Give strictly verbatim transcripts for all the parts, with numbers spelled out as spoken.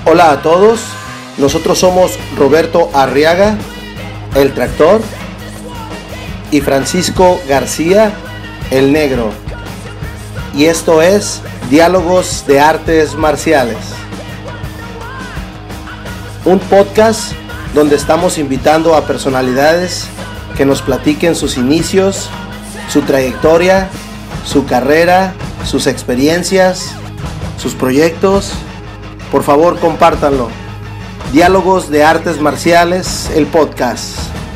Hola a todos, nosotros somos Roberto Arriaga, el Tractor, y Francisco García, el Negro. Y esto es Diálogos de Artes Marciales, un podcast donde estamos invitando a personalidades que nos platiquen sus inicios, su trayectoria, su carrera, sus experiencias, sus proyectos. Por favor, compártanlo. Diálogos de Artes Marciales, el podcast.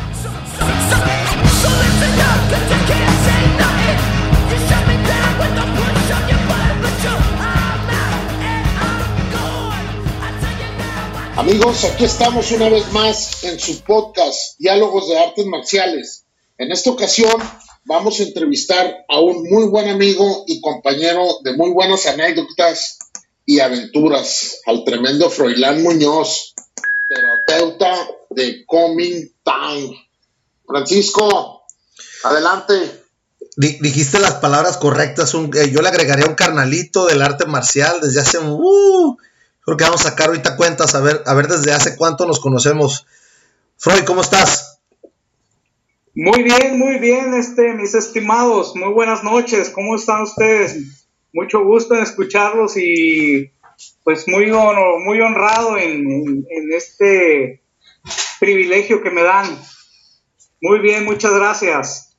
Amigos, aquí estamos una vez más en su podcast Diálogos de Artes Marciales. En esta ocasión vamos a entrevistar a un muy buen amigo y compañero de muy buenas anécdotas y aventuras, al tremendo Froilán Muñoz, terapeuta de Coming Time. Francisco, adelante. Dijiste las palabras correctas. Un, eh, yo le agregaría un carnalito del arte marcial desde hace... Uh, creo que vamos a sacar ahorita cuentas, a ver, a ver desde hace cuánto nos conocemos. Freud, ¿cómo estás? Muy bien, muy bien, este, mis estimados. Muy buenas noches. ¿Cómo están ustedes? Mucho gusto en escucharlos y pues muy, hon- muy honrado en, en, en este privilegio que me dan. Muy bien, muchas gracias.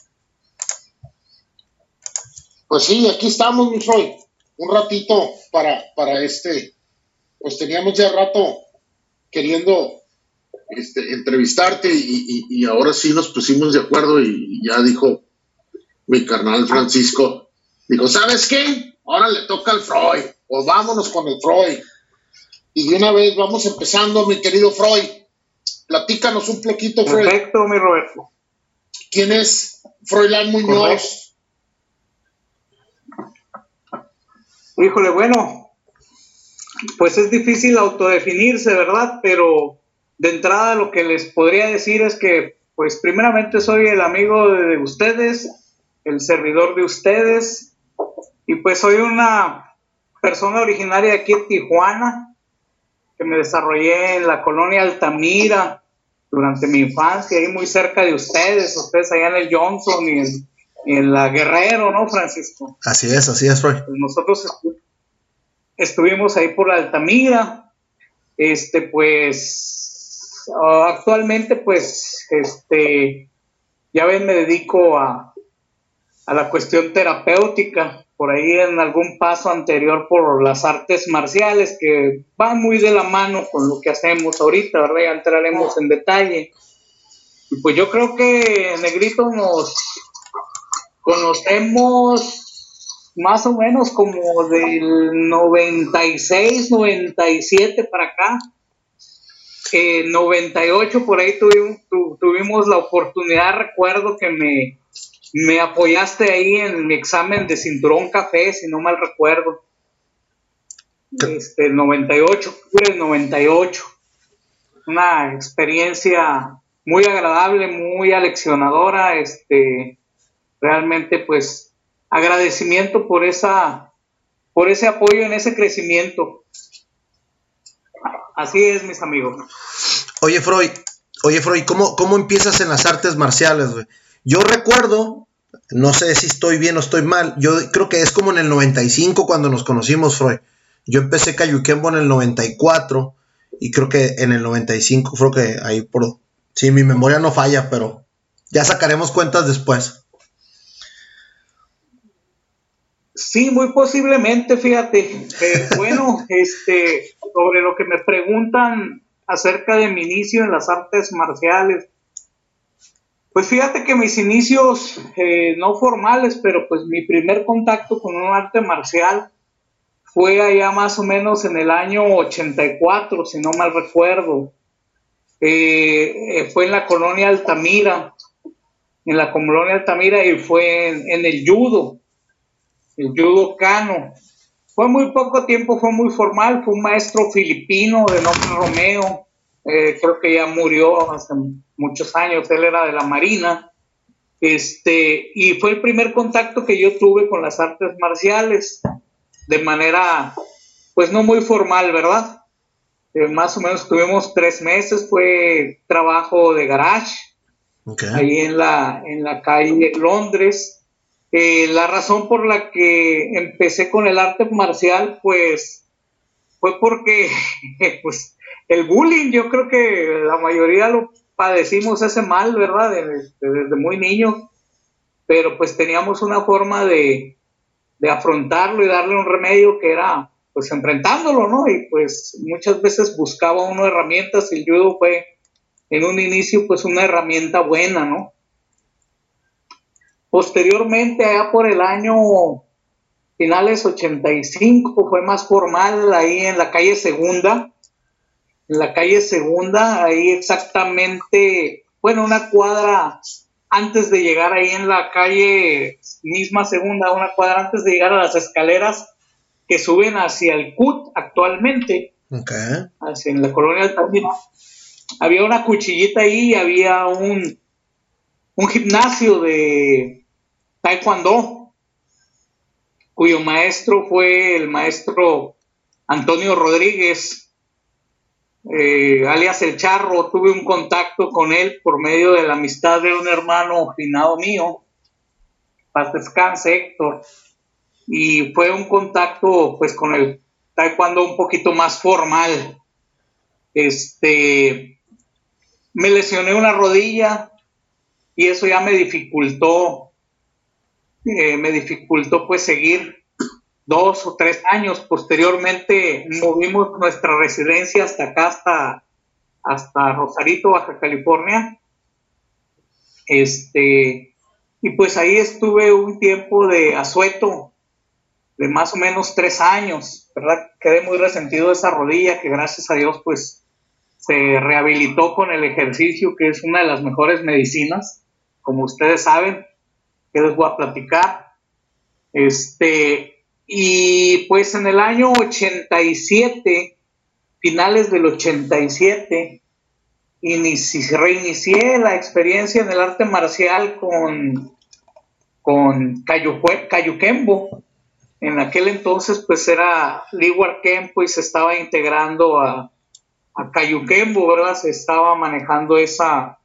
Pues sí, aquí estamos, mi Freud. Un ratito para, para este, pues teníamos ya rato queriendo este, entrevistarte y, y, y ahora sí nos pusimos de acuerdo y, y ya dijo mi carnal Francisco, dijo, ¿sabes qué? Ahora le toca al Freud, o vámonos con el Freud. Y de una vez vamos empezando, mi querido Freud. Platícanos un poquito, Freud. Perfecto, mi Roberto. ¿Quién es Froilán Muñoz? Correcto. Híjole, bueno, pues es difícil autodefinirse, ¿verdad? Pero de entrada lo que les podría decir es que, pues primeramente soy el amigo de ustedes, el servidor de ustedes, y pues soy una persona originaria de aquí de Tijuana, que me desarrollé en la colonia Altamira durante mi infancia, ahí muy cerca de ustedes, ustedes allá en el Johnson y en, y en la Guerrero, ¿no, Francisco? Así es, así es, Freud. Pues nosotros estu- estuvimos ahí por la Altamira, este, pues, uh, actualmente, pues, este, ya ven, me dedico a, a la cuestión terapéutica, por ahí en algún paso anterior por las artes marciales, que van muy de la mano con lo que hacemos ahorita, ¿verdad? Ya entraremos en detalle. Y pues yo creo que, Negrito, nos conocemos más o menos como del noventa y seis, noventa y siete para acá. En noventa y ocho por ahí tuvimos, tu, tuvimos la oportunidad, recuerdo que me, me apoyaste ahí en mi examen de cinturón café, si no mal recuerdo. Este, el noventa y ocho, octubre del noventa y ocho. Una experiencia muy agradable, muy aleccionadora, este, realmente pues agradecimiento por esa, por ese apoyo en ese crecimiento. Así es, mis amigos. Oye, Freud, oye, Freud, ¿cómo, cómo empiezas en las artes marciales, güey? Yo recuerdo, no sé si estoy bien o estoy mal, yo creo que es como en el noventa y cinco cuando nos conocimos, Freud. Yo empecé Kayukembo en el noventa y cuatro y creo que en el noventa y cinco, creo que ahí por... Sí, mi memoria no falla, pero ya sacaremos cuentas después. Sí, muy posiblemente, fíjate. Eh, bueno, este, sobre lo que me preguntan acerca de mi inicio en las artes marciales, pues fíjate que mis inicios eh, no formales, pero pues mi primer contacto con un arte marcial fue allá más o menos en el año ochenta y cuatro, si no mal recuerdo. Eh, eh, fue en la colonia Altamira, en la colonia Altamira y fue en, en el judo. El judo Kano. Fue muy poco tiempo, fue muy formal, fue un maestro filipino de nombre Romeo, eh, creo que ya murió hace muchos años, él era de la Marina, este, y fue el primer contacto que yo tuve con las artes marciales, de manera, pues no muy formal, ¿verdad? Eh, más o menos tuvimos tres meses, fue trabajo de garage, okay. Ahí en la, en la calle Londres. Eh, la razón por la que empecé con el arte marcial, pues, fue porque, pues, el bullying, yo creo que la mayoría lo padecimos ese mal, ¿verdad? Desde, desde muy niños, pero pues teníamos una forma de, de afrontarlo y darle un remedio que era, pues, enfrentándolo, ¿no? Y pues muchas veces buscaba uno herramientas y el judo fue, en un inicio, pues, una herramienta buena, ¿no? Posteriormente, allá por el año finales ochenta y cinco, fue más formal ahí en la calle Segunda, en la calle Segunda, ahí exactamente, bueno, una cuadra antes de llegar ahí en la calle misma Segunda, una cuadra antes de llegar a las escaleras que suben hacia el C U T actualmente, okay. Hacia en la colonia Altamira, había una cuchillita ahí y había un, un gimnasio de taekwondo, cuyo maestro fue el maestro Antonio Rodríguez, eh, alias El Charro. Tuve un contacto con él por medio de la amistad de un hermano finado mío, paz descanse, Héctor, y fue un contacto pues con el taekwondo un poquito más formal. Este, me lesioné una rodilla y eso ya me dificultó Eh, me dificultó pues seguir dos o tres años. Posteriormente movimos nuestra residencia hasta acá, hasta, hasta Rosarito, Baja California, este, y pues ahí estuve un tiempo de asueto de más o menos tres años, ¿verdad? Quedé muy resentido de esa rodilla que gracias a Dios pues se rehabilitó con el ejercicio, que es una de las mejores medicinas, como ustedes saben, que les voy a platicar. Este, y pues en el año ochenta y siete, finales del ochenta y siete, inici- reinicié la experiencia en el arte marcial con, con Kayu- Kayukembo. En aquel entonces pues era Liwar Kempo y se estaba integrando a, a Kayukembo, ¿verdad? Se estaba manejando esa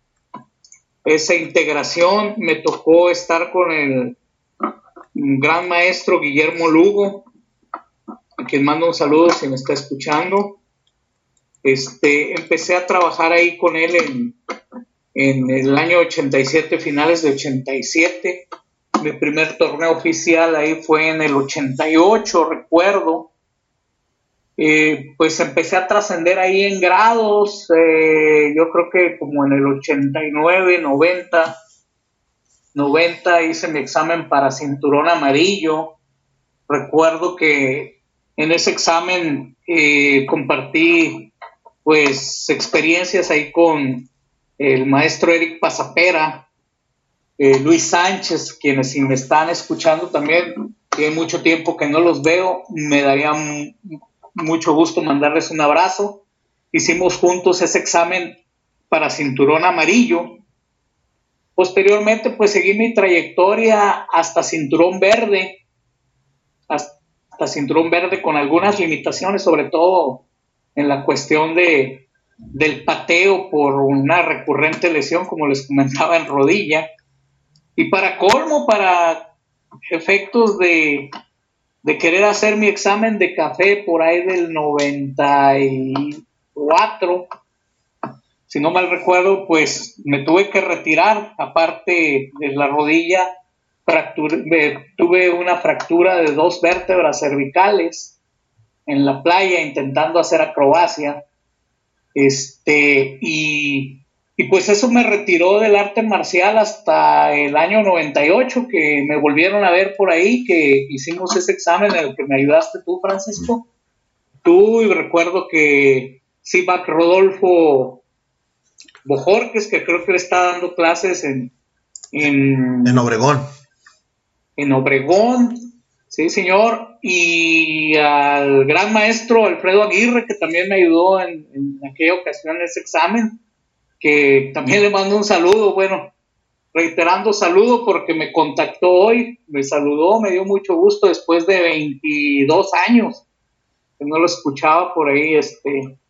esa integración. Me tocó estar con el gran maestro Guillermo Lugo, a quien mando un saludo si me está escuchando. Este, empecé a trabajar ahí con él en, en el año ochenta y siete, finales de ochenta y siete. Mi primer torneo oficial ahí fue en el ochenta y ocho, recuerdo. Eh, pues empecé a trascender ahí en grados, eh, yo creo que como en el ochenta y nueve, noventa, noventa hice mi examen para cinturón amarillo. Recuerdo que en ese examen eh, compartí pues experiencias ahí con el maestro Eric Pasapera, eh, Luis Sánchez, quienes si me están escuchando también, tiene mucho tiempo que no los veo, me daría m- mucho gusto mandarles un abrazo. Hicimos juntos ese examen para cinturón amarillo. Posteriormente pues seguí mi trayectoria hasta cinturón verde, hasta cinturón verde con algunas limitaciones, sobre todo en la cuestión de, del pateo por una recurrente lesión, como les comentaba, en rodilla. Y para colmo, para efectos de, de querer hacer mi examen de café por ahí del noventa y cuatro, si no mal recuerdo, pues me tuve que retirar. Aparte de la rodilla, fracturé, tuve una fractura de dos vértebras cervicales en la playa intentando hacer acrobacia. Este, y, y pues eso me retiró del arte marcial hasta el año noventa y ocho, que me volvieron a ver por ahí, que hicimos ese examen en el que me ayudaste tú, Francisco. Tú, y recuerdo que Sibac Rodolfo Bojorques, que creo que le está dando clases en, en, en Obregón. En Obregón, sí, señor. Y al gran maestro Alfredo Aguirre, que también me ayudó en, en aquella ocasión en ese examen, que también le mando un saludo, bueno, reiterando saludo porque me contactó hoy, me saludó, me dio mucho gusto después de veintidós años que no lo escuchaba por ahí, este,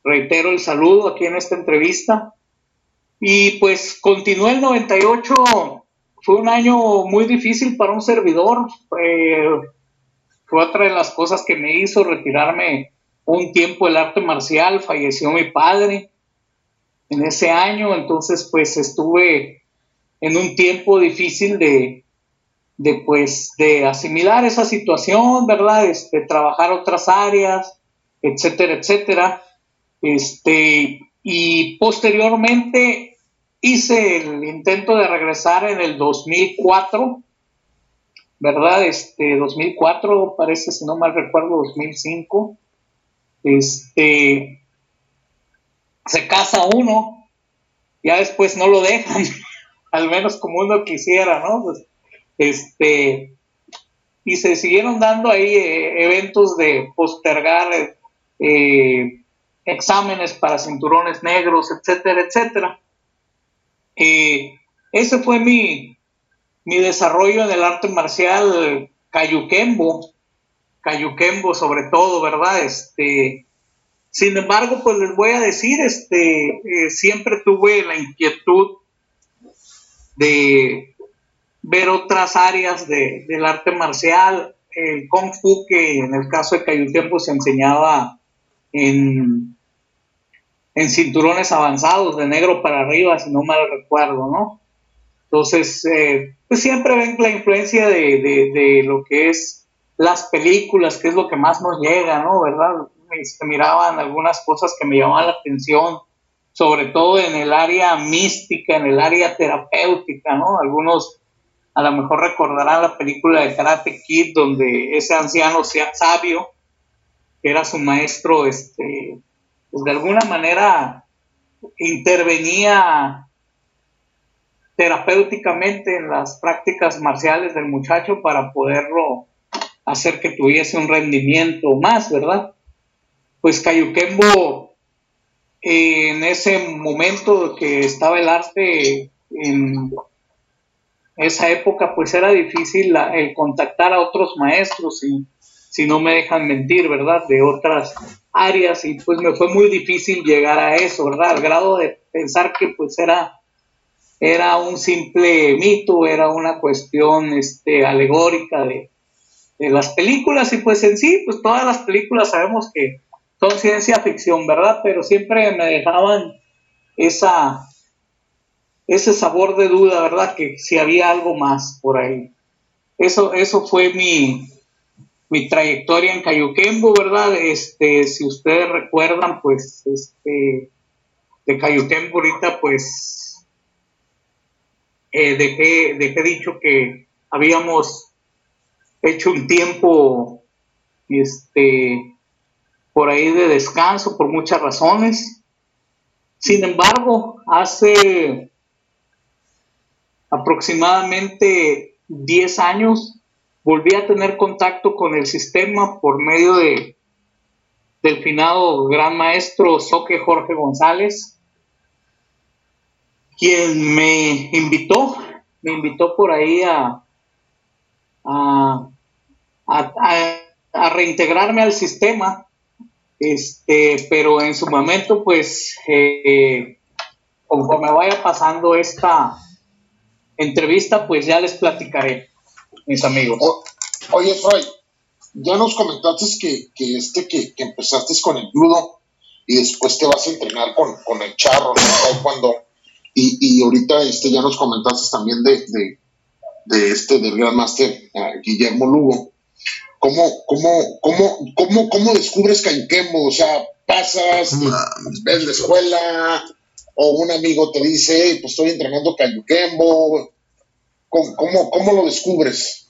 reitero el saludo aquí en esta entrevista. Y pues continué el noventa y ocho, fue un año muy difícil para un servidor. Eh, fue otra de las cosas que me hizo retirarme un tiempo del arte marcial. Falleció mi padre en ese año, entonces pues estuve en un tiempo difícil de, de pues de asimilar esa situación, ¿verdad? Este, trabajar otras áreas, etcétera, etcétera. Este, y posteriormente hice el intento de regresar en el dos mil cuatro, ¿verdad? Este, dos mil cuatro, parece, si no mal recuerdo, dos mil cinco. Este, se casa uno, ya después no lo dejan, al menos como uno quisiera, ¿no? Pues, este, y se siguieron dando ahí eh, eventos de postergar eh, exámenes para cinturones negros, etcétera, etcétera. Eh, ese fue mi, mi desarrollo en el arte marcial Cayuquembo, Cayuquembo sobre todo, ¿verdad? Este, sin embargo, pues les voy a decir, este, eh, siempre tuve la inquietud de ver otras áreas de, del arte marcial. El Kung Fu, que en el caso de Cayuquembo se enseñaba en, en cinturones avanzados, de negro para arriba, si no mal recuerdo, ¿no? Entonces, eh, pues siempre ven la influencia de, de, de lo que es las películas, que es lo que más nos llega, ¿no? ¿Verdad? Se miraban algunas cosas que me llamaban la atención, sobre todo en el área mística, en el área terapéutica, ¿no? Algunos a lo mejor recordarán la película de Karate Kid, donde ese anciano sabio, que era su maestro, este, pues de alguna manera intervenía terapéuticamente en las prácticas marciales del muchacho para poderlo hacer que tuviese un rendimiento más, ¿verdad? Pues Cayuquembo, eh, en ese momento que estaba el arte en esa época, pues era difícil la, el contactar a otros maestros, y si no me dejan mentir, ¿verdad? De otras áreas, y pues me fue muy difícil llegar a eso, ¿verdad? Al grado de pensar que pues era, era un simple mito, era una cuestión este, alegórica de, de las películas, y pues en sí, pues todas las películas sabemos que son ciencia ficción, ¿verdad? Pero siempre me dejaban esa, ese sabor de duda, ¿verdad? Que si había algo más por ahí. Eso, eso fue mi, mi trayectoria en Cayuquembo, ¿verdad? Este, si ustedes recuerdan, pues, este, de Cayuquembo ahorita, pues, eh, dejé, dejé dicho que habíamos hecho un tiempo, este, por ahí de descanso, por muchas razones. Sin embargo, hace aproximadamente diez años volví a tener contacto con el sistema por medio de del finado gran maestro Soque Jorge González, quien me invitó, me invitó por ahí a, a, a, a reintegrarme al sistema. Este, pero en su momento, pues, eh, conforme vaya pasando esta entrevista, pues ya les platicaré, mis amigos. O, oye, Freud, ya nos comentaste que, que, este, que, que empezaste con el judo y después te vas a entrenar con, con el charro, ¿no? Cuando, y, y ahorita este, ya nos comentaste también de, de, de este, del Gran Máster uh, Guillermo Lugo. ¿Cómo, cómo, cómo, cómo, cómo descubres Cayuquembo? O sea, pasas, ves la escuela, o un amigo te dice, hey, pues estoy entrenando Cayuquembo. ¿Cómo, cómo, cómo lo descubres?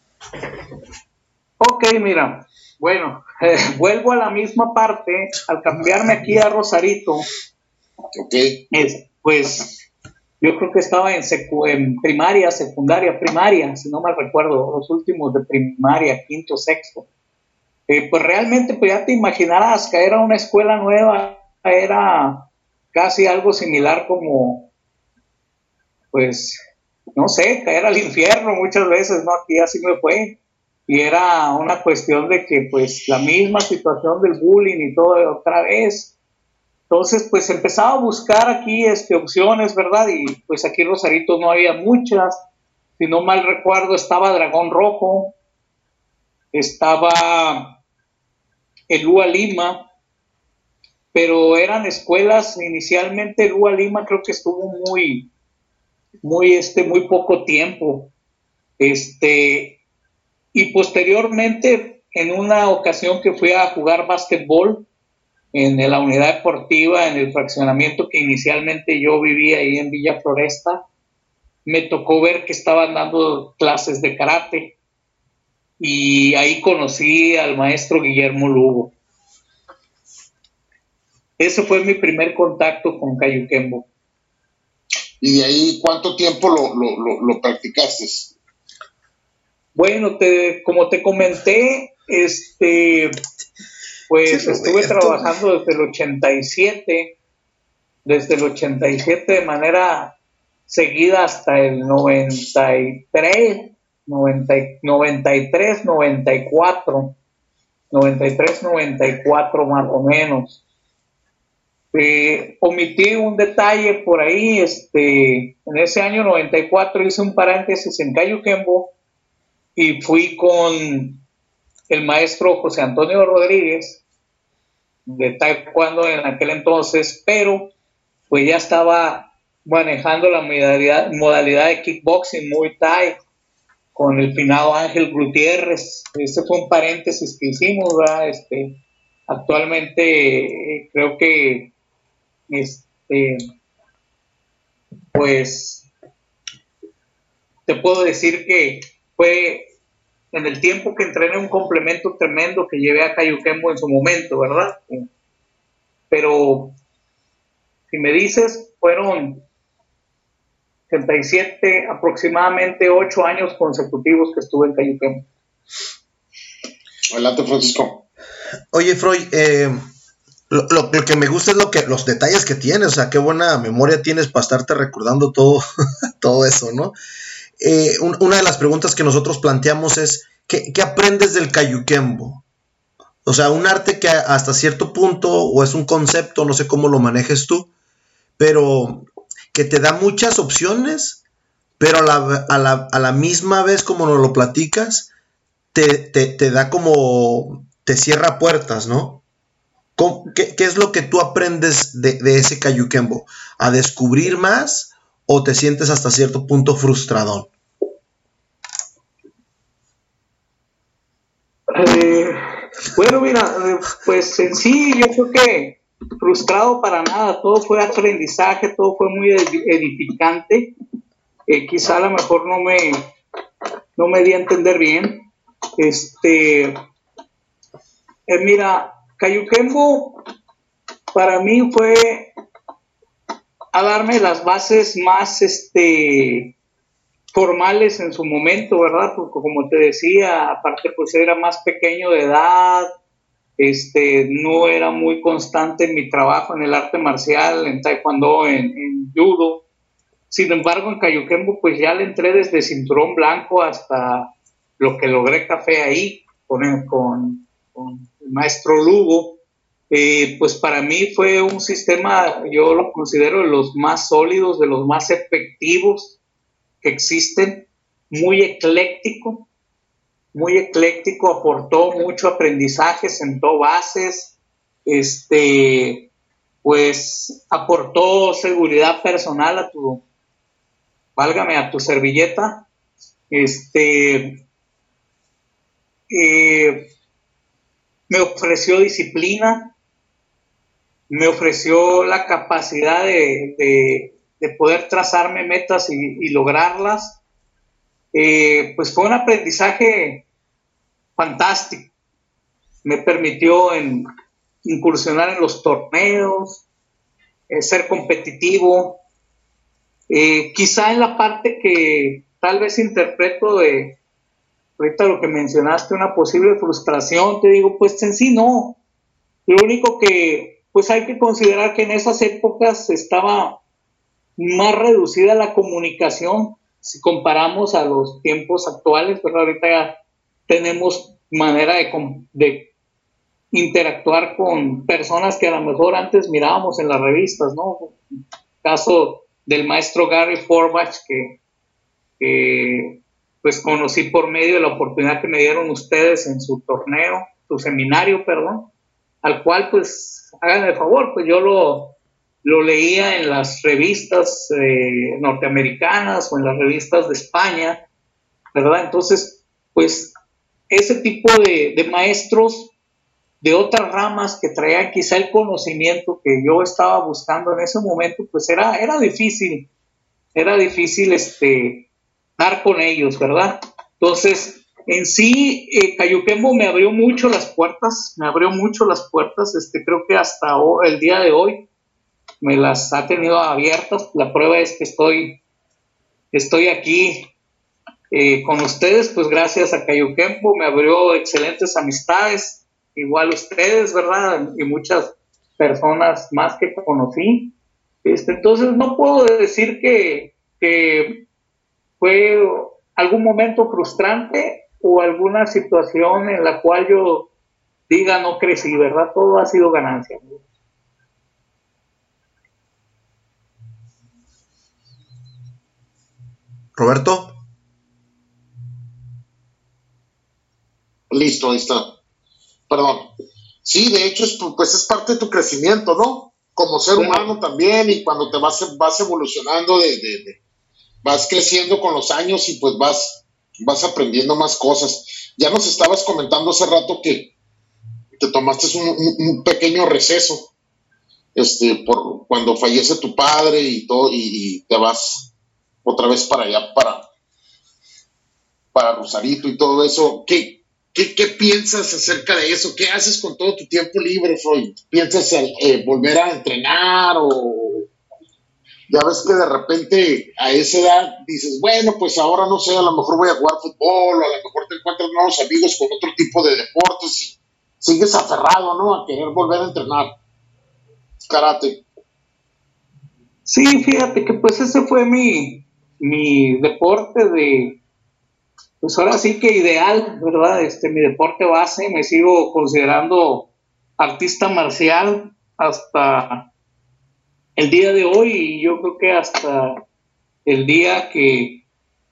Ok, mira, bueno, eh, vuelvo a la misma parte, al cambiarme aquí a Rosarito, okay. es, pues yo creo que estaba en, secu en primaria, secundaria, primaria, si no mal recuerdo, los últimos de primaria, quinto, sexto. Eh, pues realmente, pues ya te imaginarás, caer a una escuela nueva era casi algo similar como, pues, no sé, caer al infierno muchas veces, ¿no? Aquí así me fue. Y era una cuestión de que, pues, la misma situación del bullying y todo otra vez. Entonces, pues empezaba a buscar aquí este, opciones, ¿verdad? Y pues aquí en Rosarito no había muchas. Si no mal recuerdo, estaba Dragón Rojo, estaba el U A Lima, pero eran escuelas, inicialmente el U A Lima creo que estuvo muy, muy, este, muy poco tiempo. Este, y posteriormente, en una ocasión que fui a jugar básquetbol en la unidad deportiva, en el fraccionamiento que inicialmente yo vivía ahí en Villa Floresta, me tocó ver que estaban dando clases de karate y ahí conocí al maestro Guillermo Lugo. Ese fue mi primer contacto con Cayuquembo. ¿Y de ahí cuánto tiempo lo, lo, lo, lo practicaste? Bueno, te, como te comenté, este, pues sí, estuve trabajando desde el ochenta y siete, desde el ochenta y siete de manera seguida hasta el noventa y tres, noventa, noventa y tres, noventa y cuatro, noventa y tres, noventa y cuatro más o menos. Eh, omití un detalle por ahí, este, en ese año noventa y cuatro hice un paréntesis en Cayuquembo y fui con el maestro José Antonio Rodríguez de taekwondo en aquel entonces, pero pues ya estaba manejando la modalidad, modalidad de kickboxing, Muay Thai, con el finado Ángel Gutiérrez. Este fue un paréntesis que hicimos, ¿verdad? Este, actualmente eh, creo que este, pues te puedo decir que fue en el tiempo que entrené un complemento tremendo que llevé a Cayuquembo en su momento, ¿verdad? Pero si me dices, fueron setenta y siete, aproximadamente ocho años consecutivos que estuve en Cayuquembo. Adelante, Francisco. Oye, Freud, eh, lo, lo, lo que me gusta es lo que, los detalles que tienes, o sea, qué buena memoria tienes para estarte recordando todo, todo eso, ¿no? Eh, un, una de las preguntas que nosotros planteamos es, ¿qué, qué aprendes del Cayuquembo? O sea, un arte que hasta cierto punto, o es un concepto, no sé cómo lo manejes tú, pero que te da muchas opciones, pero a la, a la, a la misma vez, como nos lo platicas, te, te, te da como, te cierra puertas, ¿no? ¿Qué, qué es lo que tú aprendes de, de ese Cayuquembo? ¿A descubrir más o te sientes hasta cierto punto frustradón? Eh, bueno, mira, pues en sí yo creo que frustrado para nada, todo fue aprendizaje, todo fue muy edificante. Eh, quizá a lo mejor no me, no me di a entender bien. Este, eh, mira, Cayuquembo para mí fue a darme las bases más este, formales en su momento, ¿verdad? Porque como te decía, aparte pues era más pequeño de edad, este, no era muy constante en mi trabajo en el arte marcial, en taekwondo, en, en judo. Sin embargo, en Cayuquembo pues ya le entré desde cinturón blanco hasta lo que logré café ahí con el, con, con el maestro Lugo. Eh, pues para mí fue un sistema, yo lo considero de los más sólidos, de los más efectivos que existen, muy ecléctico, muy ecléctico, aportó mucho aprendizaje, sentó bases, este, pues aportó seguridad personal a tu, válgame, a tu servilleta, este, eh, me ofreció disciplina, me ofreció la capacidad de, de, de poder trazarme metas y, y lograrlas. Eh, pues fue un aprendizaje fantástico. Me permitió en, incursionar en los torneos, eh, ser competitivo. Eh, quizá en la parte que tal vez interpreto de, ahorita lo que mencionaste, una posible frustración, te digo, pues en sí no. Lo único que pues hay que considerar que en esas épocas estaba más reducida la comunicación si comparamos a los tiempos actuales, pero ahorita ya tenemos manera de, de interactuar con personas que a lo mejor antes mirábamos en las revistas, ¿no? El caso del maestro Gary Forbach, que, que pues conocí por medio de la oportunidad que me dieron ustedes en su torneo, su seminario, perdón, al cual pues háganme el favor, pues yo lo, lo leía en las revistas eh, norteamericanas o en las revistas de España, ¿verdad? Entonces, pues ese tipo de, de maestros de otras ramas que traían quizá el conocimiento que yo estaba buscando en ese momento, pues era, era difícil, era difícil este, dar con ellos, ¿verdad? Entonces, en sí, eh, Cayuquembo me abrió mucho las puertas, me abrió mucho las puertas, este, creo que hasta hoy, el día de hoy me las ha tenido abiertas. La prueba es que estoy, estoy aquí eh, con ustedes, pues gracias a Cayuquembo, me abrió excelentes amistades, igual ustedes, ¿verdad? Y muchas personas más que conocí. Este, entonces no puedo decir que, que fue algún momento frustrante o alguna situación en la cual yo diga no crecí, ¿verdad? Todo ha sido ganancia. Roberto. Listo, ahí está. Perdón. Sí, de hecho, es, pues es parte de tu crecimiento, ¿no? Como ser humano también, y cuando te vas, vas evolucionando, de, de, de, vas creciendo con los años y pues vas, vas aprendiendo más cosas. Ya nos estabas comentando hace rato que te tomaste un, un, un pequeño receso, este, por cuando fallece tu padre y todo, y, y te vas otra vez para allá, para, para Rosarito y todo eso. ¿Qué? ¿Qué, ¿Qué piensas acerca de eso? ¿Qué haces con todo tu tiempo libre, Freud? ¿Piensas eh, volver a entrenar o ya ves que de repente a esa edad dices, bueno, pues ahora no sé, a lo mejor voy a jugar fútbol, o a lo mejor te encuentras nuevos amigos con otro tipo de deportes y sigues aferrado, ¿no? A querer volver a entrenar karate. Sí, fíjate que pues ese fue mi, mi deporte de... Pues ahora sí que ideal, ¿verdad? Este, mi deporte base, me sigo considerando artista marcial hasta el día de hoy, y yo creo que hasta el día que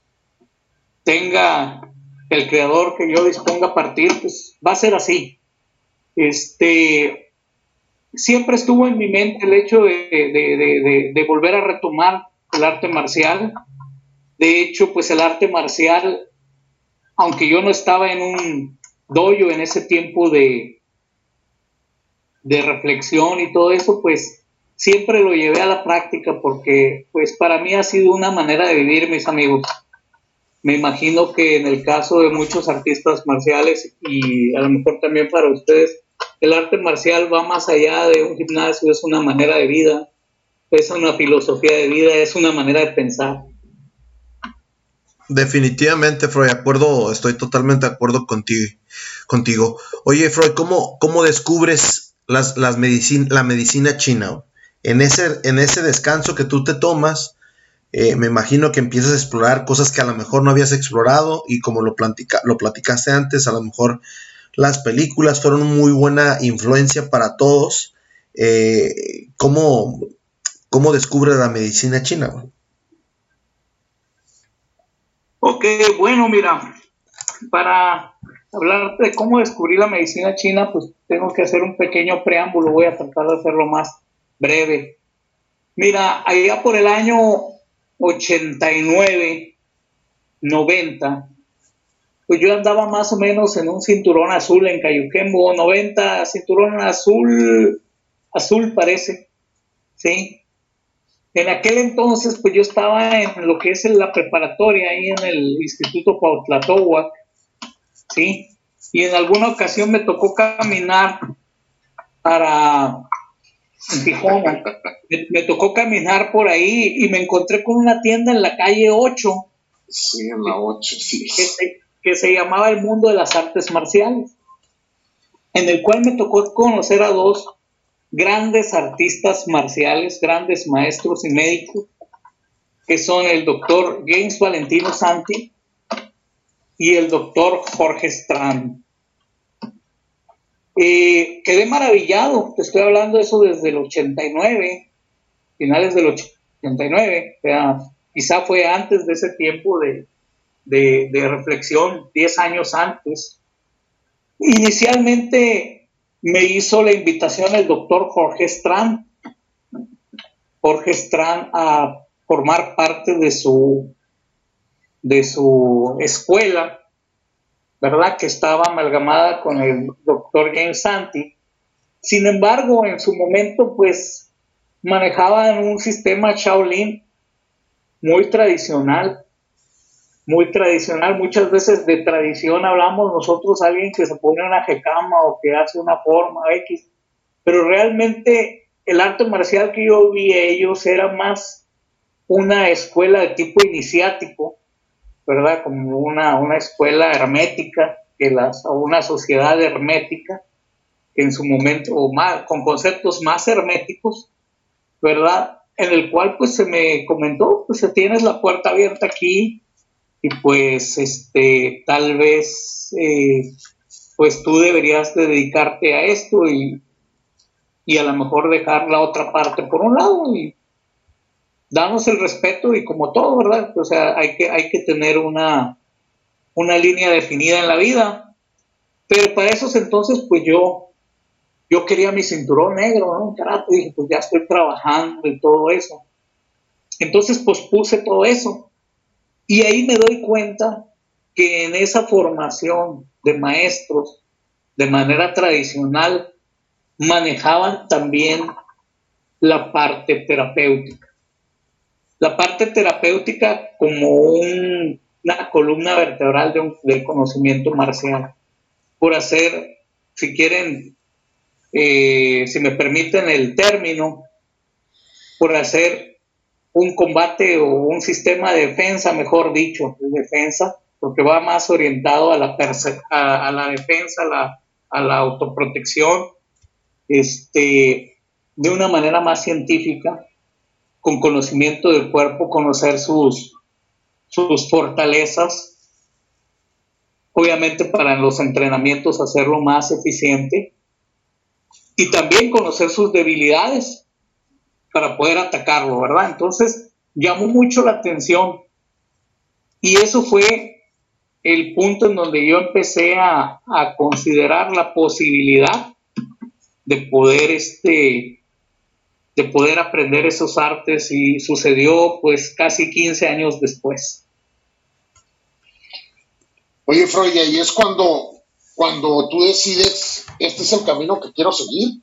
tenga el creador que yo disponga a partir, pues va a ser así. Este, siempre estuvo en mi mente el hecho de, de, de, de, de volver a retomar el arte marcial. De hecho, pues el arte marcial, aunque yo no estaba en un dojo en ese tiempo de, de reflexión y todo eso, pues siempre lo llevé a la práctica, porque pues para mí ha sido una manera de vivir, mis amigos. Me imagino que en el caso de muchos artistas marciales, y a lo mejor también para ustedes, el arte marcial va más allá de un gimnasio, es una manera de vida, es una filosofía de vida, es una manera de pensar. Definitivamente, Freud, de acuerdo, estoy totalmente de acuerdo contigo. contigo. Oye, Freud, ¿cómo, cómo descubres las, las medicin, la medicina china? En ese, en ese descanso que tú te tomas, eh, me imagino que empiezas a explorar cosas que a lo mejor no habías explorado, y como lo, platica, lo platicaste antes, a lo mejor las películas fueron muy buena influencia para todos. Eh, ¿cómo, ¿Cómo descubres la medicina china? Ok, bueno, mira, para hablar de cómo descubrí la medicina china, pues tengo que hacer un pequeño preámbulo, voy a tratar de hacerlo más breve. Mira, allá por el año ochenta y nueve, noventa, pues yo andaba más o menos en un cinturón azul en Cayuquembo, noventa, cinturón azul, azul parece, ¿sí? En aquel entonces, pues yo estaba en lo que es la preparatoria, ahí en el Instituto Cuautlatóhuac, ¿sí? Y en alguna ocasión me tocó caminar para Tijuana. Me, me tocó caminar por ahí y me encontré con una tienda en la calle ocho. Sí, en la ocho, sí. Que se, que se llamaba El Mundo de las Artes Marciales, en el cual me tocó conocer a dos grandes artistas marciales, grandes maestros y médicos, que son el doctor James Valentino Santi y el doctor Jorge Strand. Eh, quedé maravillado, te estoy hablando de eso desde el ochenta y nueve, finales del ochenta y nueve, o sea, quizá fue antes de ese tiempo de, de, de reflexión, diez años antes. Inicialmente me hizo la invitación el doctor Jorge Strand, Jorge Strand a formar parte de su, de su escuela, ¿verdad? Que estaba amalgamada con el doctor James Santi. Sin embargo, en su momento, pues, manejaban un sistema Shaolin muy tradicional, muy tradicional. Muchas veces de tradición hablamos nosotros, alguien que se pone una jecama o que hace una forma X, pero realmente el arte marcial que yo vi a ellos era más una escuela de tipo iniciático, ¿verdad? Como una, una escuela hermética, que las, o una sociedad hermética, que en su momento, o más, con conceptos más herméticos, ¿verdad? En el cual pues se me comentó, pues tienes la puerta abierta aquí, y pues este, tal vez eh, pues tú deberías de dedicarte a esto y, y a lo mejor dejar la otra parte por un lado y darnos el respeto y como todo, ¿verdad? O sea, hay que, hay que tener una, una línea definida en la vida. Pero para esos entonces, pues yo, yo quería mi cinturón negro, ¿no? Carajo, dije, pues ya estoy trabajando y todo eso. Entonces, pues puse todo eso. Y ahí me doy cuenta que en esa formación de maestros, de manera tradicional, manejaban también la parte terapéutica. La parte terapéutica como un, una columna vertebral de un, del conocimiento marcial. Por hacer, si quieren, eh, si me permiten el término, por hacer un combate o un sistema de defensa, mejor dicho, de defensa, porque va más orientado a la, perse- a, a la defensa, a la, a la autoprotección, este, de una manera más científica, con conocimiento del cuerpo, conocer sus, sus fortalezas, obviamente para los entrenamientos hacerlo más eficiente, y también conocer sus debilidades para poder atacarlo, ¿verdad? Entonces llamó mucho la atención y eso fue el punto en donde yo empecé a, a considerar la posibilidad de poder este de poder aprender esos artes y sucedió pues casi quince años después. Oye, Freud, y ahí es cuando, cuando tú decides, este es el camino que quiero seguir.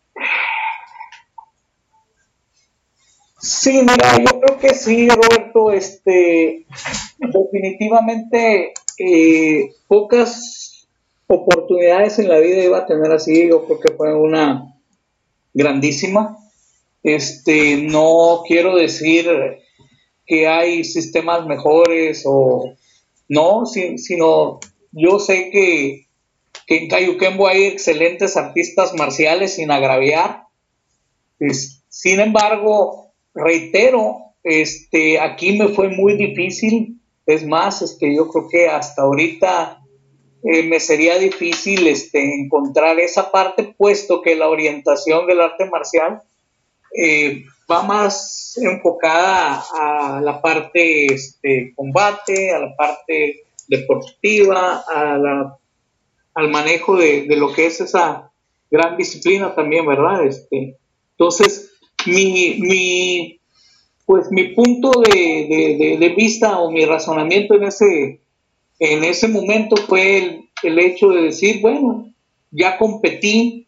Sí, mira, yo creo que sí, Roberto, este, definitivamente eh, pocas oportunidades en la vida iba a tener así, yo creo que fue una grandísima. Este, no quiero decir que hay sistemas mejores o no, si, sino yo sé que, que en Cayuquembo hay excelentes artistas marciales sin agraviar. Es, sin embargo, reitero, este, aquí me fue muy difícil. Es más, este, yo creo que hasta ahorita eh, me sería difícil este, encontrar esa parte, puesto que la orientación del arte marcial eh, va más enfocada a la parte este, combate, a la parte deportiva, a la, al manejo de, de lo que es esa gran disciplina también, ¿verdad? Este, entonces, mi, mi, pues mi punto de, de, de, de vista o mi razonamiento en ese, en ese momento fue el, el hecho de decir, bueno, ya competí,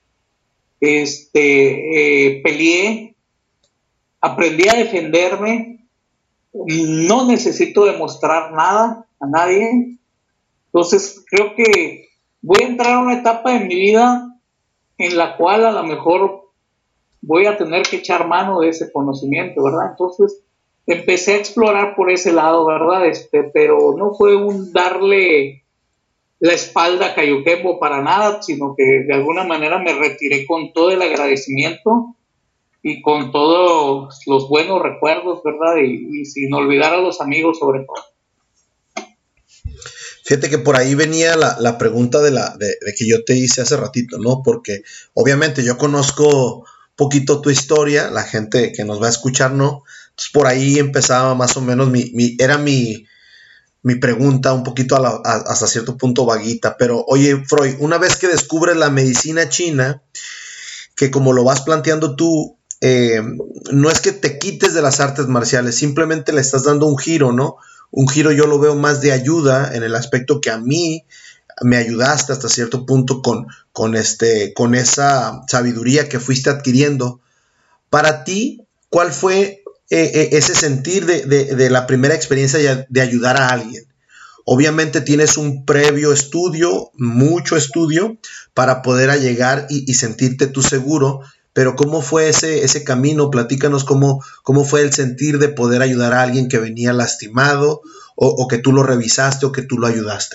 este, eh, peleé, aprendí a defenderme, no necesito demostrar nada a nadie. Entonces creo que voy a entrar a una etapa de mi vida en la cual a lo mejor voy a tener que echar mano de ese conocimiento, ¿verdad? Entonces empecé a explorar por ese lado, ¿verdad? Este, pero no fue un darle la espalda a Cayuquembo para nada, sino que de alguna manera me retiré con todo el agradecimiento y con todos los buenos recuerdos, ¿verdad? Y, y sin olvidar a los amigos sobre todo. Fíjate que por ahí venía la, la pregunta de, la, de, de que yo te hice hace ratito, ¿no? Porque obviamente yo conozco poquito tu historia, la gente que nos va a escuchar, ¿no? Entonces por ahí empezaba más o menos mi, mi era mi, mi pregunta un poquito a la, a, hasta cierto punto vaguita, pero oye, Freud, una vez que descubres la medicina china, que como lo vas planteando tú, eh, no es que te quites de las artes marciales, simplemente le estás dando un giro, ¿no? Un giro yo lo veo más de ayuda en el aspecto que a mí me ayudaste hasta cierto punto con, con, este, con esa sabiduría que fuiste adquiriendo. Para ti, ¿cuál fue eh, eh, ese sentir de, de, de la primera experiencia de ayudar a alguien? Obviamente tienes un previo estudio, mucho estudio, para poder llegar y, y sentirte tú seguro, pero ¿cómo fue ese, ese camino? Platícanos cómo, cómo fue el sentir de poder ayudar a alguien que venía lastimado o, o que tú lo revisaste o que tú lo ayudaste.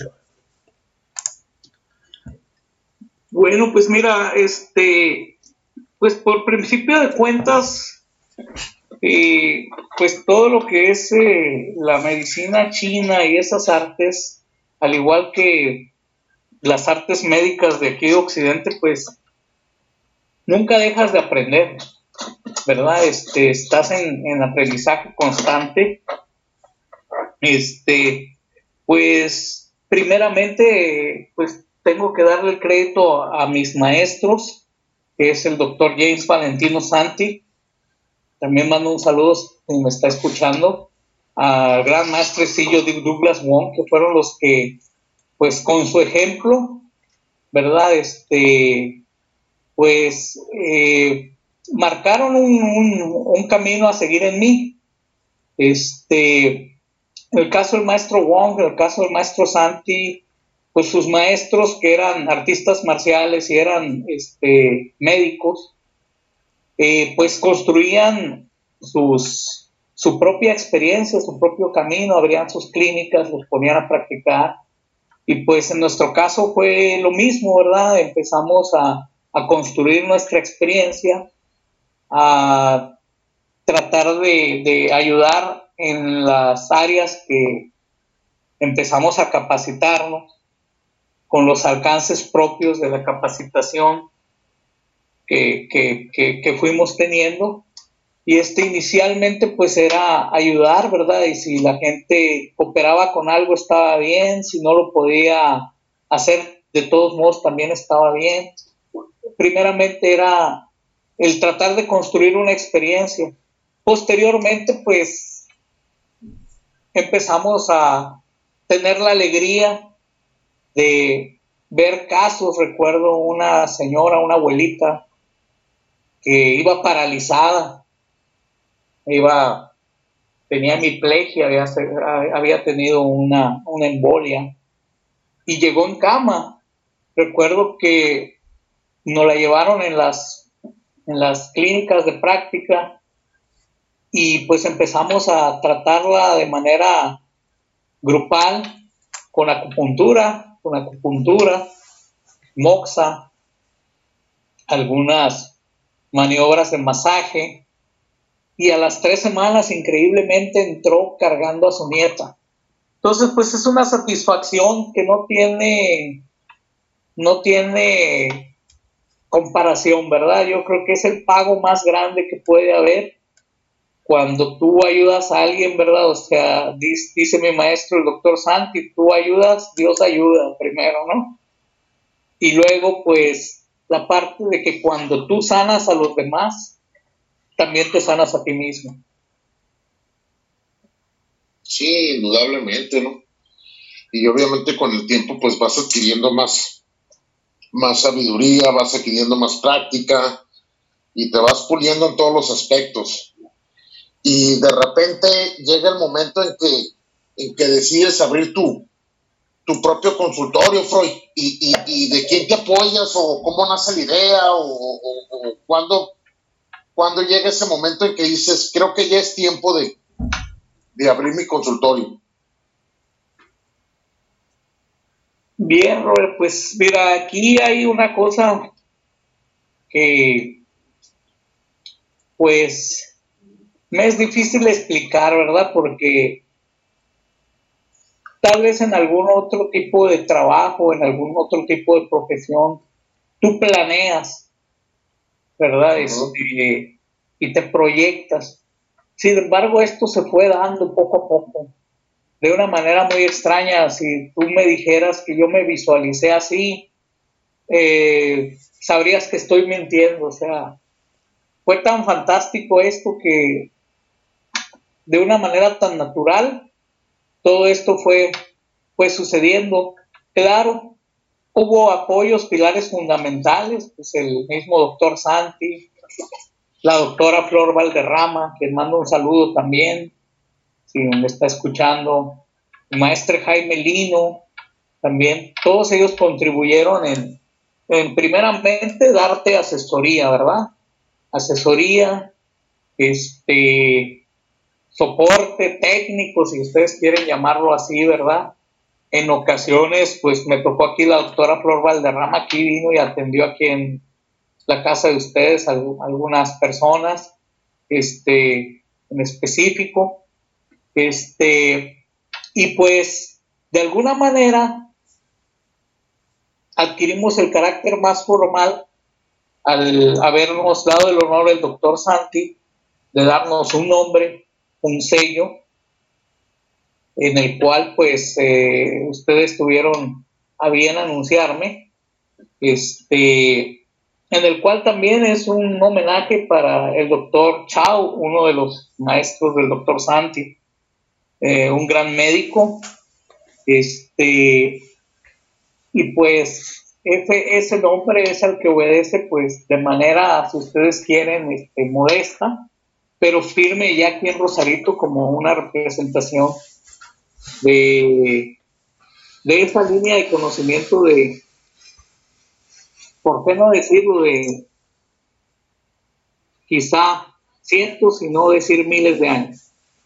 Bueno, pues mira, este, pues por principio de cuentas, eh, pues todo lo que es eh, la medicina china y esas artes, al igual que las artes médicas de aquí de Occidente, pues nunca dejas de aprender, ¿verdad? Este, estás en, en aprendizaje constante. Este, pues primeramente, pues tengo que darle el crédito a, a mis maestros, que es el doctor James Valentino Santi. También mando un saludo si me está escuchando, al gran maestrecillo Douglas Wong, que fueron los que, pues con su ejemplo, ¿verdad? Este, pues eh, marcaron un, un, un camino a seguir en mí. Este, el caso del maestro Wong, el caso del maestro Santi, pues sus maestros que eran artistas marciales y eran este, médicos, eh, pues construían sus, su propia experiencia, su propio camino, abrían sus clínicas, los ponían a practicar. Y pues en nuestro caso fue lo mismo, ¿verdad? Empezamos a, a construir nuestra experiencia, a tratar de, de ayudar en las áreas que empezamos a capacitarnos con los alcances propios de la capacitación que, que, que, que fuimos teniendo. Y este inicialmente pues era ayudar, ¿verdad? Y si la gente cooperaba con algo estaba bien, si no lo podía hacer de todos modos también estaba bien. Primeramente era el tratar de construir una experiencia. Posteriormente pues empezamos a tener la alegría de ver casos. Recuerdo una señora, una abuelita que iba paralizada, iba, tenía hemiplegia, había, había tenido una, una embolia y llegó en cama. Recuerdo que nos la llevaron en las, en las clínicas de práctica y pues empezamos a tratarla de manera grupal, con acupuntura, con acupuntura, moxa, algunas maniobras de masaje. Y a las tres semanas increíblemente entró cargando a su nieta. Entonces pues es una satisfacción que no tiene no tiene comparación, ¿verdad? Yo creo que es el pago más grande que puede haber cuando tú ayudas a alguien, ¿verdad? O sea, dice, dice mi maestro el doctor Santi, tú ayudas, Dios ayuda primero, ¿no? Y luego pues la parte de que cuando tú sanas a los demás, también te sanas a ti mismo. Sí, indudablemente, ¿no? Y obviamente con el tiempo pues vas adquiriendo más, más sabiduría, vas adquiriendo más práctica y te vas puliendo en todos los aspectos. Y de repente llega el momento en que, en que decides abrir tu, tu propio consultorio, Freud, y, y, y de quién te apoyas o cómo nace la idea o, o, o cuándo cuando llega ese momento en que dices, creo que ya es tiempo de, de abrir mi consultorio. Bien, Robert, pues mira, aquí hay una cosa que pues me es difícil explicar, ¿verdad? Porque tal vez en algún otro tipo de trabajo, en algún otro tipo de profesión, tú planeas, ¿verdad? Ujú. Este, y te proyectas. Sin embargo, esto se fue dando poco a poco, de una manera muy extraña. Si tú me dijeras que yo me visualicé así, eh, sabrías que estoy mintiendo. O sea, fue tan fantástico esto que de una manera tan natural, todo esto fue, fue sucediendo. Claro, hubo apoyos, pilares fundamentales, pues el mismo doctor Santi, la doctora Flor Valderrama, que mando un saludo también, si me está escuchando, el maestro Jaime Lino, también, todos ellos contribuyeron en, en primeramente darte asesoría, ¿verdad? Asesoría, este, soporte técnico, si ustedes quieren llamarlo así, ¿verdad? En ocasiones, pues me tocó aquí la doctora Flor Valderrama, aquí vino y atendió aquí en la casa de ustedes a algunas personas, este, en específico, este, y pues de alguna manera adquirimos el carácter más formal al habernos dado el honor el doctor Santi de darnos un nombre, un sello, en el cual pues eh, ustedes tuvieron a bien anunciarme, este, en el cual también es un homenaje para el doctor Chao, uno de los maestros del doctor Santi, eh, un gran médico, este, y pues ese, ese nombre es el que obedece pues de manera, si ustedes quieren, este, modesta, pero firme ya aquí en Rosarito como una representación de, de esa línea de conocimiento de, ¿por qué no decirlo? De quizá cientos, y no decir miles de años.